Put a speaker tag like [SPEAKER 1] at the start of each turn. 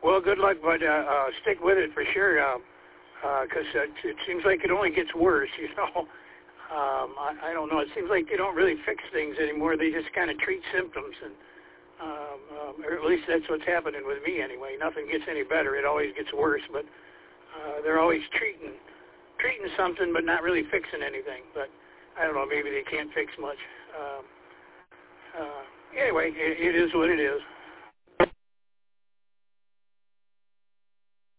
[SPEAKER 1] Well, good luck, but stick with it for sure, because it seems like it only gets worse, you know. I don't know. It seems like they don't really fix things anymore. They just kind of treat symptoms, and or at least that's what's happening with me anyway. Nothing gets any better. It always gets worse, but they're always treating something but not really fixing anything. But I don't know. Maybe they can't fix much. Anyway, it is what it is.